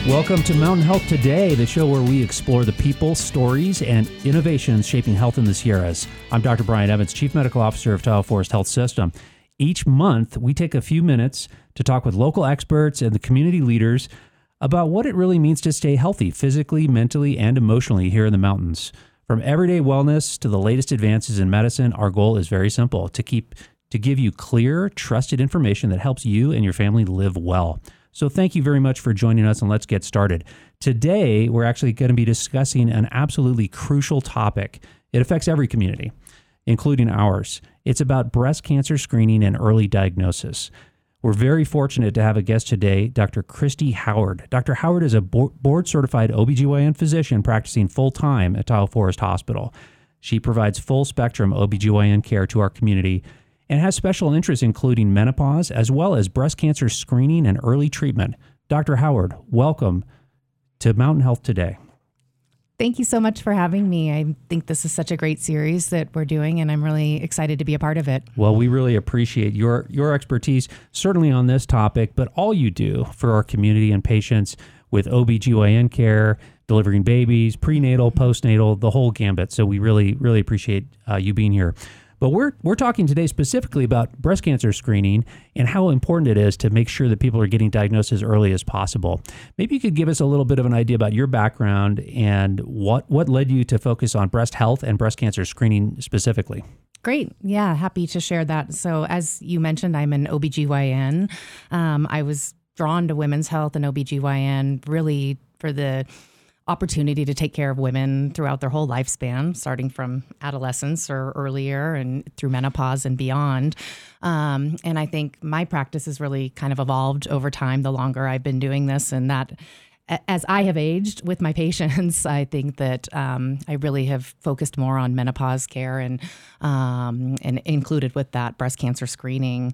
Welcome to Mountain Health Today, the show where we explore the people, stories, and innovations shaping health in the Sierras. I'm Dr. Brian Evans, Chief Medical Officer of Tahoe Forest Health System. Each month, we take a few minutes to talk with local experts and the community leaders about what it really means to stay healthy physically, mentally, and emotionally here in the mountains. From everyday wellness to the latest advances in medicine, our goal is very simple: to give you clear, trusted information that helps you and your family live well. So thank you very much for joining us, and let's get started. Today, we're actually going to be discussing an absolutely crucial topic. It affects every community, including ours. It's about breast cancer screening and early diagnosis. We're very fortunate to have a guest today, Dr. Christy Howard. Dr. Howard is a board-certified OBGYN physician practicing full-time at Tahoe Forest Hospital. She provides full-spectrum OBGYN care to our community and has special interests including menopause as well as breast cancer screening and early treatment. Dr. Howard, welcome to Mountain Health Today. Thank you so much for having me. I think this is such a great series that we're doing, and I'm really excited to be a part of it. Well, we really appreciate your expertise, certainly on this topic, but all you do for our community and patients with OBGYN care, delivering babies, prenatal, postnatal, the whole gambit. So we really, really appreciate you being here. But we're talking today specifically about breast cancer screening and how important it is to make sure that people are getting diagnosed as early as possible. Maybe you could give us a little bit of an idea about your background and what led you to focus on breast health and breast cancer screening specifically. Great. Yeah, happy to share that. So as you mentioned, I'm an OBGYN. I was drawn to women's health and OBGYN really for the opportunity to take care of women throughout their whole lifespan, starting from adolescence or earlier and through menopause and beyond. And I think my practice has really kind of evolved over time the longer I've been doing this, and that as I have aged with my patients, I think that I really have focused more on menopause care and included with that breast cancer screening.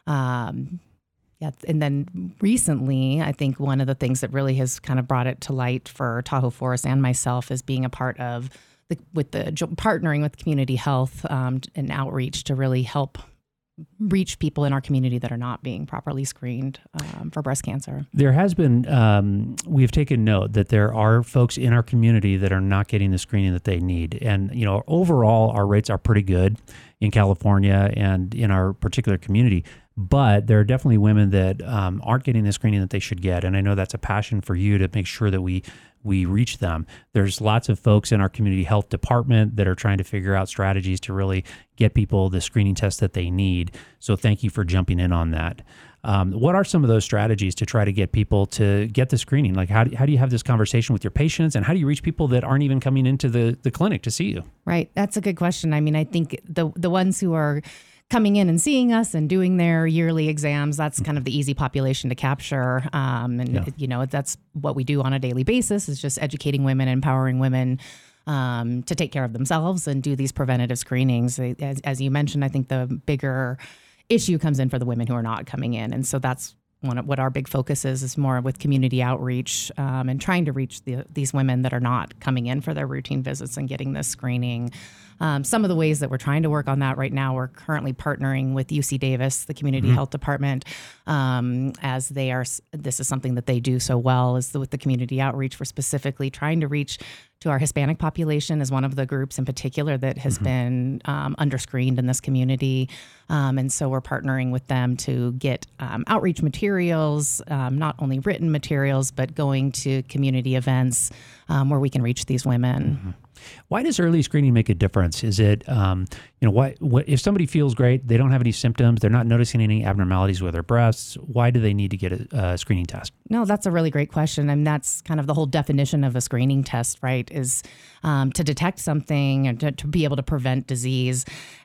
Yeah, and then recently, I think one of the things that really has kind of brought it to light for Tahoe Forest and myself is being a part of partnering with community health and outreach to really help reach people in our community that are not being properly screened for breast cancer. There has been, we have taken note that there are folks in our community that are not getting the screening that they need. And, overall, our rates are pretty good in California and in our particular community. But there are definitely women that aren't getting the screening that they should get. And I know that's a passion for you to make sure that we reach them. There's lots of folks in our community health department that are trying to figure out strategies to really get people the screening tests that they need. So thank you for jumping in on that. What are some of those strategies to try to get people to get the screening? Like how do you have this conversation with your patients, and how do you reach people that aren't even coming into the clinic to see you? Right. That's a good question. I mean, I think the ones who are coming in and seeing us and doing their yearly exams, that's kind of the easy population to capture. That's what we do on a daily basis, is just educating women, empowering women to take care of themselves and do these preventative screenings. As you mentioned, I think the bigger issue comes in for the women who are not coming in. And so that's what our big focus is more with community outreach and trying to reach these women that are not coming in for their routine visits and getting this screening. Some of the ways that we're trying to work on that right now, we're currently partnering with UC Davis, the community health department, as this is something that they do so well, is with the community outreach. We're specifically trying to reach to our Hispanic population as one of the groups in particular that has been underscreened in this community. And so we're partnering with them to get outreach materials, not only written materials, but going to community events where we can reach these women. Mm-hmm. Why does early screening make a difference? Is it, what if somebody feels great, they don't have any symptoms, they're not noticing any abnormalities with their breasts, why do they need to get a screening test? No, that's a really great question. And that's kind of the whole definition of a screening test, right, is to detect something and to be able to prevent disease.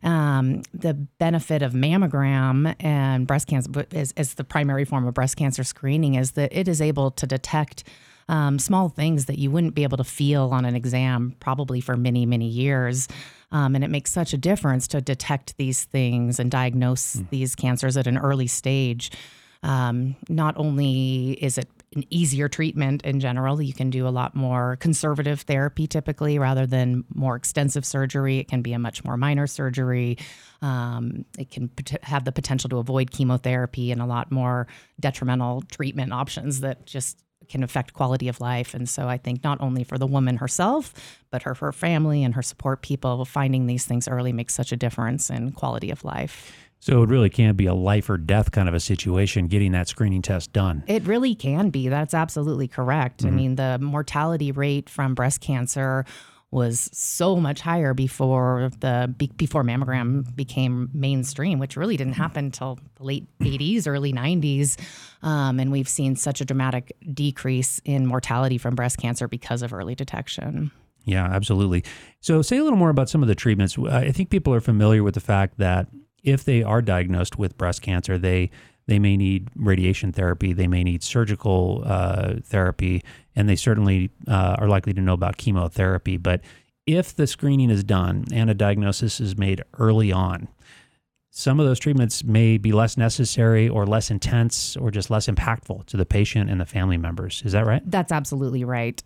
The benefit of mammogram and breast cancer is the primary form of breast cancer screening is that it is able to detect small things that you wouldn't be able to feel on an exam probably for many, many years. And it makes such a difference to detect these things and diagnose these cancers at an early stage. Not only is it an easier treatment in general, you can do a lot more conservative therapy typically rather than more extensive surgery. It can be a much more minor surgery. It can have the potential to avoid chemotherapy and a lot more detrimental treatment options that just can affect quality of life. And so I think not only for the woman herself, but her family and her support people, finding these things early makes such a difference in quality of life. So it really can be a life or death kind of a situation getting that screening test done. It really can be. That's absolutely correct. I mean, the mortality rate from breast cancer was so much higher before mammogram became mainstream, which really didn't happen until the late 80s, early 90s. And we've seen such a dramatic decrease in mortality from breast cancer because of early detection. Yeah, absolutely. So say a little more about some of the treatments. I think people are familiar with the fact that if they are diagnosed with breast cancer, they may need radiation therapy, they may need surgical therapy, and they certainly are likely to know about chemotherapy. But if the screening is done and a diagnosis is made early on, some of those treatments may be less necessary or less intense or just less impactful to the patient and the family members. Is that right? That's absolutely right.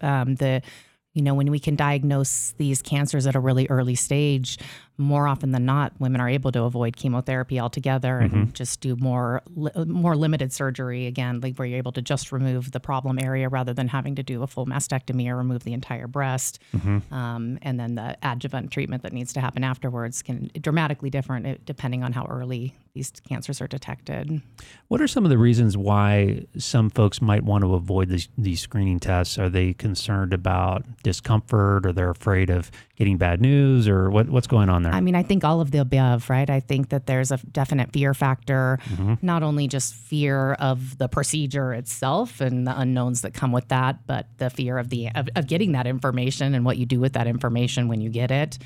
When we can diagnose these cancers at a really early stage, more often than not, women are able to avoid chemotherapy altogether and just do more limited surgery, again, like where you're able to just remove the problem area rather than having to do a full mastectomy or remove the entire breast. And then the adjuvant treatment that needs to happen afterwards can be dramatically different depending on how early these cancers are detected. What are some of the reasons why some folks might want to avoid these screening tests? Are they concerned about discomfort, or they're afraid of getting bad news, or what's going on there? I mean, I think all of the above, right? I think that there's a definite fear factor, not only just fear of the procedure itself and the unknowns that come with that, but the fear of getting that information and what you do with that information when you get it.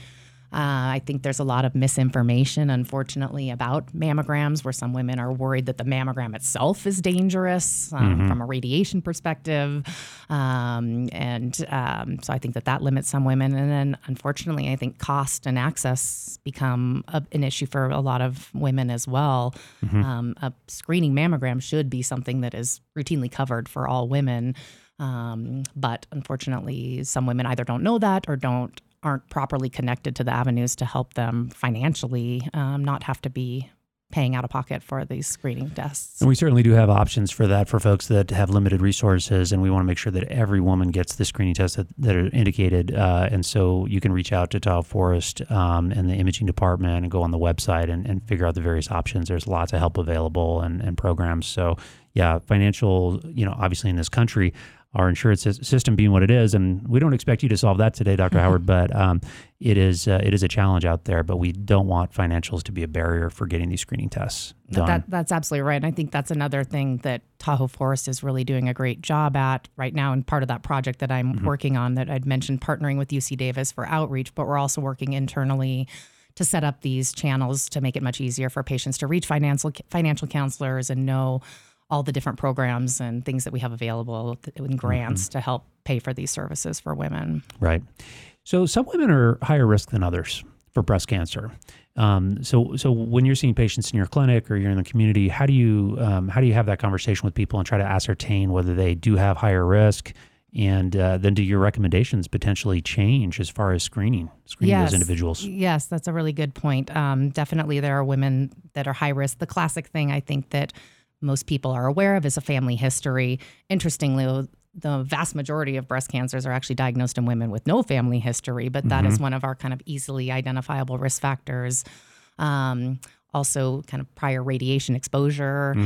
I think there's a lot of misinformation, unfortunately, about mammograms, where some women are worried that the mammogram itself is dangerous from a radiation perspective. So I think that limits some women. And then, unfortunately, I think cost and access become an issue for a lot of women as well. A screening mammogram should be something that is routinely covered for all women. But unfortunately, some women either don't know that or aren't properly connected to the avenues to help them financially not have to be paying out of pocket for these screening tests. And we certainly do have options for that for folks that have limited resources, and we want to make sure that every woman gets the screening tests that are indicated. And so you can reach out to Tahoe Forest and the imaging department and go on the website and figure out the various options. There's lots of help available and programs. So yeah, financial, obviously in this country, our insurance system being what it is, and we don't expect you to solve that today, Dr. Howard, but it is a challenge out there, but we don't want financials to be a barrier for getting these screening tests done. That's absolutely right. And I think that's another thing that Tahoe Forest is really doing a great job at right now, and part of that project that I'm working on that I'd mentioned, partnering with UC Davis for outreach, but we're also working internally to set up these channels to make it much easier for patients to reach financial counselors and know all the different programs and things that we have available in grants to help pay for these services for women. Right. So some women are higher risk than others for breast cancer. So when you're seeing patients in your clinic or you're in the community, how do you have that conversation with people and try to ascertain whether they do have higher risk? And then do your recommendations potentially change as far as screening those individuals? Yes, that's a really good point. Definitely there are women that are high risk. The classic thing I think that most people are aware of is a family history. Interestingly, the vast majority of breast cancers are actually diagnosed in women with no family history, but that is one of our kind of easily identifiable risk factors. Also kind of prior radiation exposure,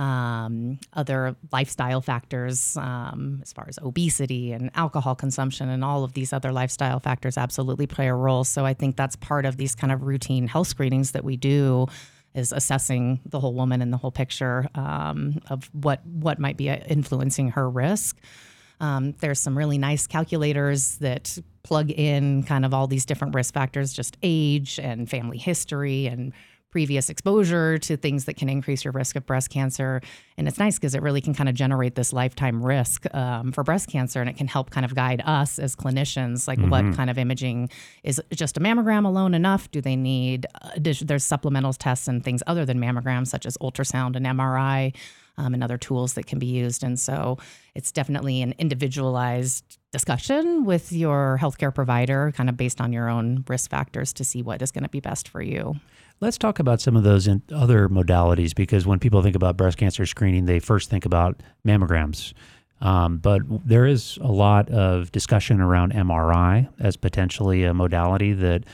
other lifestyle factors as far as obesity and alcohol consumption and all of these other lifestyle factors absolutely play a role. So I think that's part of these kind of routine health screenings that we do, is assessing the whole woman and the whole picture of what might be influencing her risk. There's some really nice calculators that plug in kind of all these different risk factors, just age and family history and previous exposure to things that can increase your risk of breast cancer. And it's nice because it really can kind of generate this lifetime risk for breast cancer, and it can help kind of guide us as clinicians, like what kind of imaging is just a mammogram alone enough? Do they need, there's supplemental tests and things other than mammograms, such as ultrasound and MRI and other tools that can be used. And so it's definitely an individualized discussion with your healthcare provider, kind of based on your own risk factors to see what is going to be best for you. Let's talk about some of those in other modalities, because when people think about breast cancer screening, they first think about mammograms. But there is a lot of discussion around MRI as potentially a modality that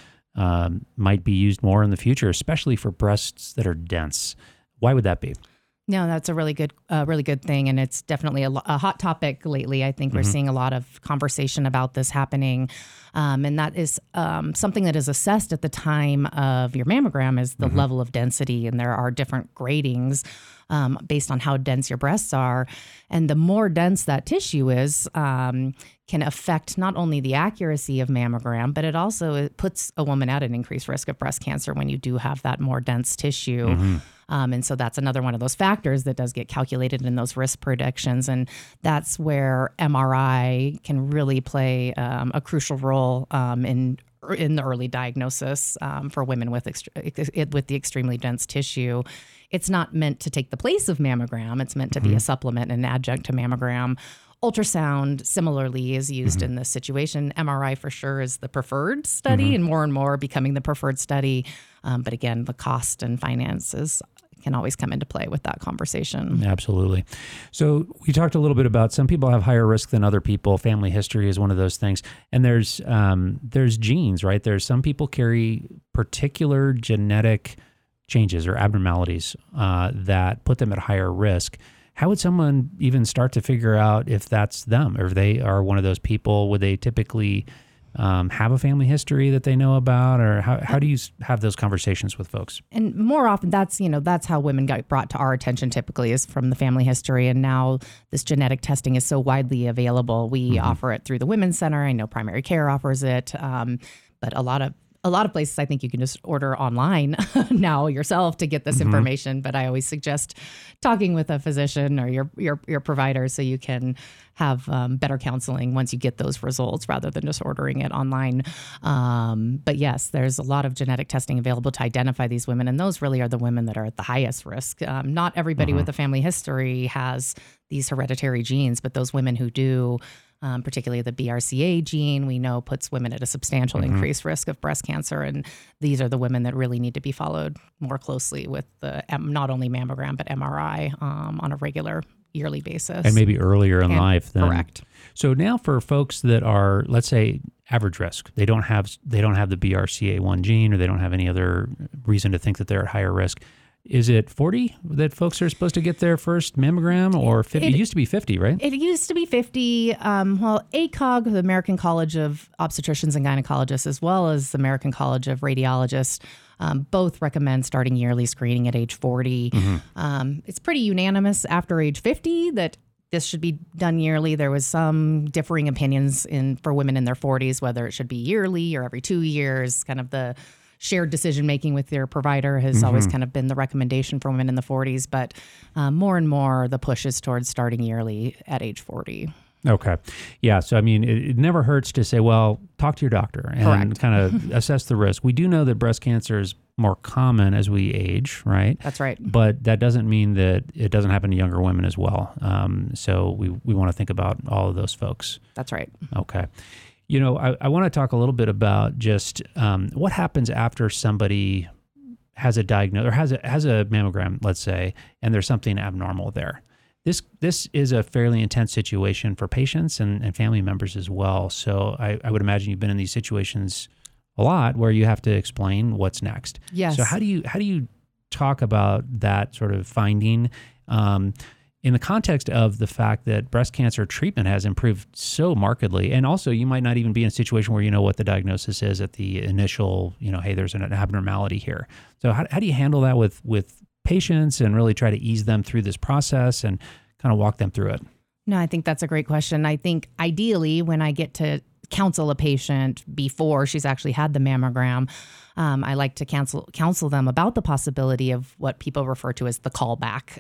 might be used more in the future, especially for breasts that are dense. Why would that be? No, that's a really good thing, and it's definitely a hot topic lately. I think we're seeing a lot of conversation about this happening, and that is something that is assessed at the time of your mammogram is the level of density, and there are different gradings based on how dense your breasts are, and the more dense that tissue is, can affect not only the accuracy of mammogram, but it puts a woman at an increased risk of breast cancer when you do have that more dense tissue. And so that's another one of those factors that does get calculated in those risk predictions. And that's where MRI can really play a crucial role in the early diagnosis for women with the extremely dense tissue. It's not meant to take the place of mammogram. It's meant to be a supplement and adjunct to mammogram. Ultrasound similarly is used in this situation. MRI for sure is the preferred study and more becoming the preferred study. But again, the cost and finances can always come into play with that conversation. Absolutely. So we talked a little bit about some people have higher risk than other people. Family history is one of those things. And there's genes, right? There's some people carry particular genetic changes or abnormalities that put them at higher risk. How would someone even start to figure out if that's them or if they are one of those people? Would they typically have a family history that they know about, or how do you have those conversations with folks? And more often that's how women got brought to our attention typically is from the family history. And now this genetic testing is so widely available. We offer it through the Women's Center. I know Primary Care offers it. But a lot of places, I think you can just order online now yourself to get this information. But I always suggest talking with a physician or your provider so you can have better counseling once you get those results rather than just ordering it online. But yes, there's a lot of genetic testing available to identify these women. And those really are the women that are at the highest risk. Not everybody with a family history has these hereditary genes, but those women who do, particularly the BRCA gene, we know puts women at a substantial increased risk of breast cancer. And these are the women that really need to be followed more closely with the not only mammogram, but MRI on a regular yearly basis. And maybe earlier in life then. Correct. So now for folks that are, let's say, average risk, they don't have the BRCA1 gene, or they don't have any other reason to think that they're at higher risk. Is it 40 that folks are supposed to get their first mammogram, or 50? It used to be 50, right? It used to be 50. Well, ACOG, the American College of Obstetricians and Gynecologists, as well as the American College of Radiologists, both recommend starting yearly screening at age 40. It's pretty unanimous after age 50 that this should be done yearly. There was some differing opinions for women in their 40s, whether it should be yearly or every 2 years. Kind of the shared decision-making with your provider has always kind of been the recommendation for women in the 40s, but more and more the push is towards starting yearly at age 40. Okay. Yeah. So, I mean, it never hurts to say, well, talk to your doctor and kind of assess the risk. We do know that breast cancer is more common as we age, right? That's right. But that doesn't mean that it doesn't happen to younger women as well. So we want to think about all of those folks. That's right. Okay. You know, I want to talk a little bit about just what happens after somebody has a diagnosis or has a mammogram, let's say, and there's something abnormal there. This is a fairly intense situation for patients and family members as well. So I would imagine you've been in these situations a lot where you have to explain what's next. Yes. So how do you talk about that sort of finding in the context of the fact that breast cancer treatment has improved so markedly? And also you might not even be in a situation where you know what the diagnosis is at the initial, hey, there's an abnormality here. So how do you handle that with patients and really try to ease them through this process and kind of walk them through it? No, I think that's a great question. I think ideally when I get to counsel a patient before she's actually had the mammogram, I like to counsel them about the possibility of what people refer to as the callback.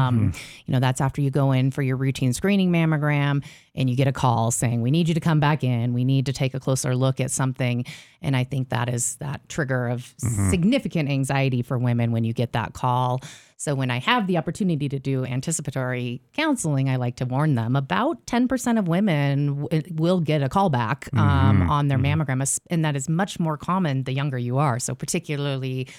That's after you go in for your routine screening mammogram and you get a call saying, we need you to come back in. We need to take a closer look at something. And I think that is that trigger of significant anxiety for women when you get that call. So when I have the opportunity to do anticipatory counseling, I like to warn them about 10% of women will get a callback on their mammogram. And that is much more common the younger you are. So particularly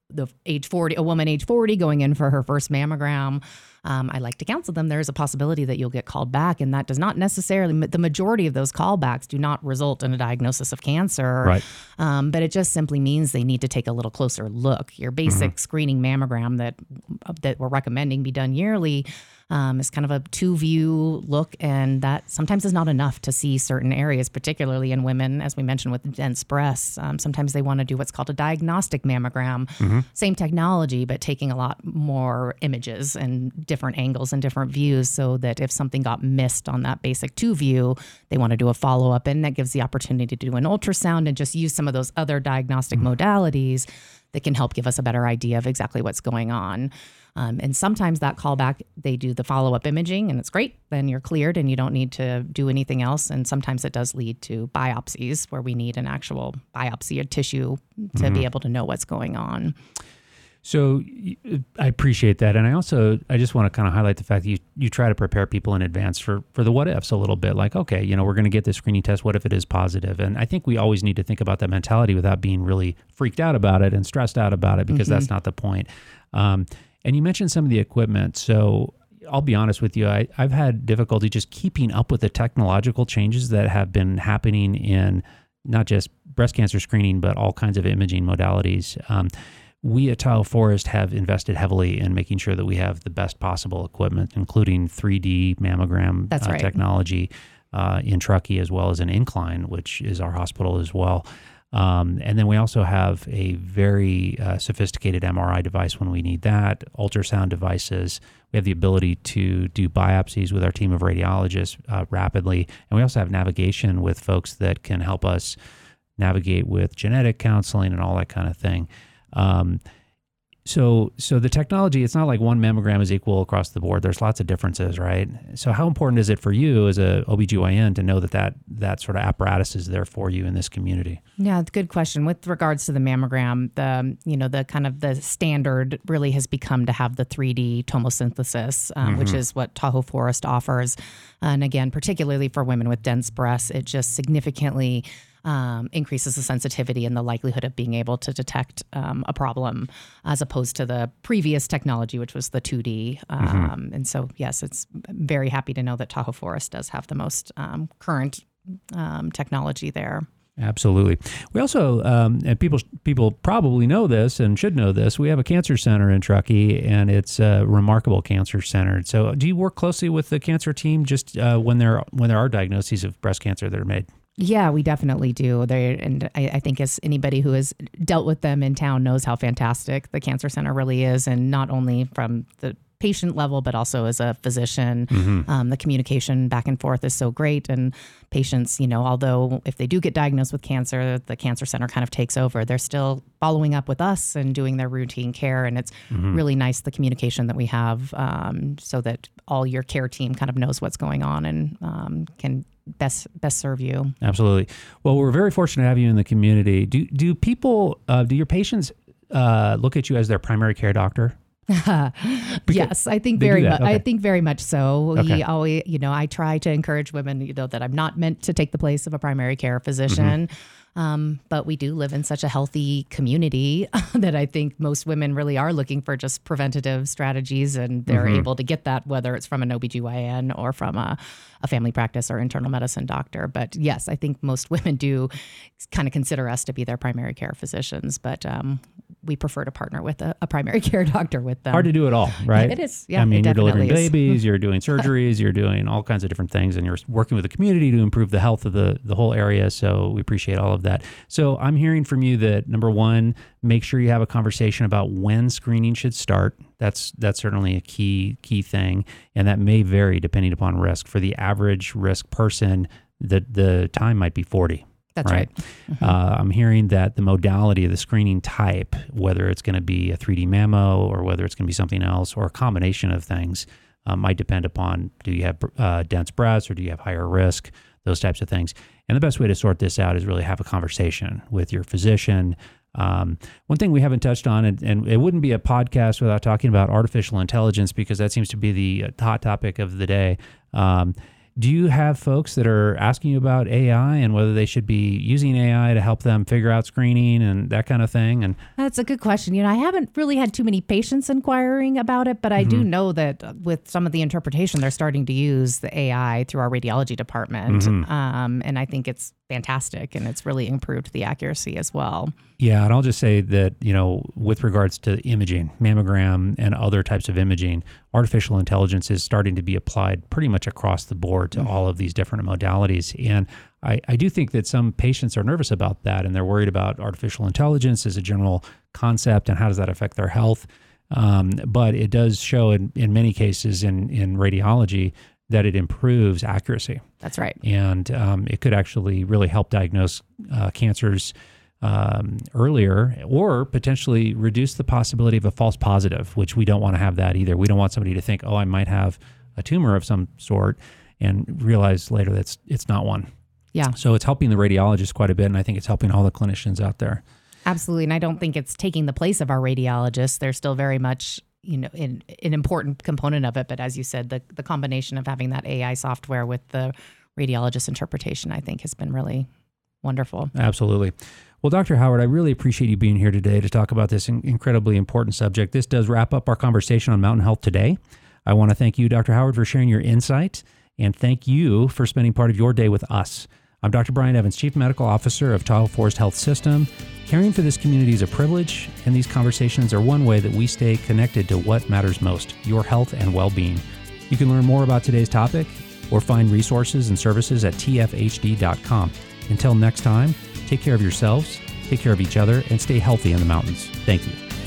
a woman age 40 going in for her first mammogram, I like to counsel them. There's a possibility that you'll get called back, and that does not necessarily, the majority of those callbacks do not result in a diagnosis of cancer. Right. But it just simply means they need to take a little closer look. Your basic screening mammogram that we're recommending be done yearly is kind of a 2-view look, and that sometimes is not enough to see certain areas, particularly in women, as we mentioned with dense breasts. Sometimes they want to do what's called a diagnostic mammogram, same technology, but taking a lot more images and different angles and different views, so that if something got missed on that basic 2-view, they want to do a follow-up, and that gives the opportunity to do an ultrasound and just use some of those other diagnostic modalities that can help give us a better idea of exactly what's going on. And sometimes that callback, they do the follow-up imaging, and it's great. Then you're cleared and you don't need to do anything else. And sometimes it does lead to biopsies where we need an actual biopsy of tissue to be able to know what's going on. So I appreciate that. And I just want to kind of highlight the fact that you try to prepare people in advance for the what ifs a little bit, like, okay, we're going to get this screening test. What if it is positive? And I think we always need to think about that mentality without being really freaked out about it and stressed out about it, because that's not the point. And you mentioned some of the equipment. So I'll be honest with you, I've had difficulty just keeping up with the technological changes that have been happening in not just breast cancer screening, but all kinds of imaging modalities. We at Tahoe Forest have invested heavily in making sure that we have the best possible equipment, including 3D mammogram technology in Truckee, as well as an Incline, which is our hospital as well. And then we also have a very sophisticated MRI device when we need that, ultrasound devices. We have the ability to do biopsies with our team of radiologists rapidly. And we also have navigation with folks that can help us navigate with genetic counseling and all that kind of thing. So the technology, it's not like one mammogram is equal across the board. There's lots of differences, right? So how important is it for you as a OBGYN to know that sort of apparatus is there for you in this community? Yeah, it's a good question. With regards to the mammogram, the kind of the standard really has become to have the 3D tomosynthesis, which is what Tahoe Forest offers. And again, particularly for women with dense breasts, it just significantly increases the sensitivity and the likelihood of being able to detect a problem, as opposed to the previous technology, which was the 2D. And so, yes, it's very happy to know that Tahoe Forest does have the most current technology there. Absolutely. We also, and people probably know this and should know this, we have a cancer center in Truckee, and it's a remarkable cancer center. So do you work closely with the cancer team just when there are diagnoses of breast cancer that are made? Yeah, we definitely do. I think as anybody who has dealt with them in town knows how fantastic the cancer center really is, and not only from the patient level, but also as a physician. The communication back and forth is so great, and patients, although if they do get diagnosed with cancer, the cancer center kind of takes over. They're still following up with us and doing their routine care, and it's really nice, the communication that we have, so that all your care team kind of knows what's going on and can best serve you. Absolutely. Well, we're very fortunate to have you in the community. Do your patients look at you as their primary care doctor? Yes, I think very much. Okay. I think very much so. Okay. We always, I try to encourage women, that I'm not meant to take the place of a primary care physician. But we do live in such a healthy community that I think most women really are looking for just preventative strategies, and they're able to get that, whether it's from an OBGYN or from a family practice or internal medicine doctor. But yes, I think most women do kind of consider us to be their primary care physicians, but we prefer to partner with a primary care doctor with them. Hard to do it all, right? It is. Yeah, I mean, you're delivering is. babies, you're doing surgeries, you're doing all kinds of different things, and you're working with the community to improve the health of the whole area. So we appreciate all of that. So I'm hearing from you that, number one, make sure you have a conversation about when screening should start. That's certainly a key thing, and that may vary depending upon risk. For the average risk person, the time might be 40. That's right. I'm hearing that the modality of the screening type, whether it's going to be a 3D mammo or whether it's going to be something else or a combination of things, might depend upon, do you have dense breasts or do you have higher risk, those types of things. And the best way to sort this out is really have a conversation with your physician. One thing we haven't touched on, and it wouldn't be a podcast without talking about artificial intelligence, because that seems to be the hot topic of the day. Do you have folks that are asking you about AI and whether they should be using AI to help them figure out screening and that kind of thing? And that's a good question. I haven't really had too many patients inquiring about it, but I do know that with some of the interpretation, they're starting to use the AI through our radiology department. And I think it's fantastic, and it's really improved the accuracy as well. Yeah, and I'll just say that, with regards to imaging, mammogram and other types of imaging, artificial intelligence is starting to be applied pretty much across the board to all of these different modalities. And I do think that some patients are nervous about that, and they're worried about artificial intelligence as a general concept and how does that affect their health. But it does show in many cases in radiology that it improves accuracy. That's right. And it could actually really help diagnose cancers earlier, or potentially reduce the possibility of a false positive, which we don't want to have that either. We don't want somebody to think, oh, I might have a tumor of some sort, and realize later that it's not one. Yeah. So it's helping the radiologist quite a bit, and I think it's helping all the clinicians out there. Absolutely. And I don't think it's taking the place of our radiologists. They're still very much an important component of it. But as you said, the combination of having that AI software with the radiologist interpretation, I think, has been really wonderful. Absolutely. Well, Dr. Howard, I really appreciate you being here today to talk about this incredibly important subject. This does wrap up our conversation on Mountain Health today. I want to thank you, Dr. Howard, for sharing your insight, and thank you for spending part of your day with us. I'm Dr. Brian Evans, Chief Medical Officer of Tahoe Forest Health System. Caring for this community is a privilege, and these conversations are one way that we stay connected to what matters most, your health and well-being. You can learn more about today's topic or find resources and services at tfhd.com. Until next time, take care of yourselves, take care of each other, and stay healthy in the mountains. Thank you.